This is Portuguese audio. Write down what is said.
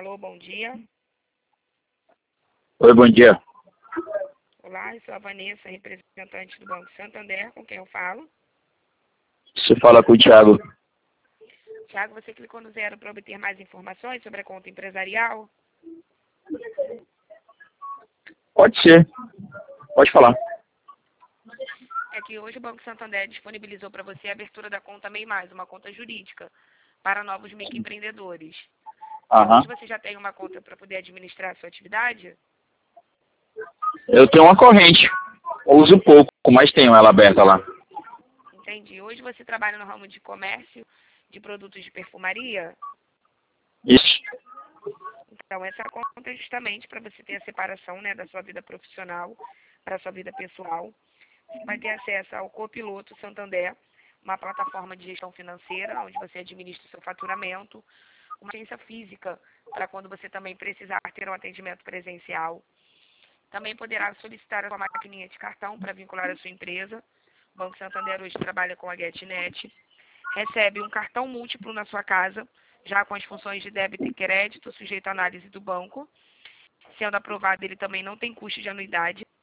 Alô, bom dia. Oi, bom dia. Olá, eu sou a Vanessa, representante do Banco Santander, com quem eu falo. Você fala com o Thiago. Tiago, você clicou no 0 para obter mais informações sobre a conta empresarial? Pode ser. Pode falar. É que hoje o Banco Santander disponibilizou para você a abertura da conta MEI+, uma conta jurídica, para novos microempreendedores. Aham. Hoje você já tem uma conta para poder administrar a sua atividade? Eu tenho uma corrente. Uso pouco, mas tenho ela aberta lá. Entendi. Hoje você trabalha no ramo de comércio de produtos de perfumaria? Isso. Então, essa conta é justamente para você ter a separação, né, da sua vida profissional para a sua vida pessoal. Você vai ter acesso ao Copiloto Santander, uma plataforma de gestão financeira, onde você administra o seu faturamento, uma agência física para quando você também precisar ter um atendimento presencial. Também poderá solicitar a sua maquininha de cartão para vincular a sua empresa. O Banco Santander hoje trabalha com a GetNet. Recebe um cartão múltiplo na sua casa, já com as funções de débito e crédito, sujeito à análise do banco. Sendo aprovado, ele também não tem custo de anuidade.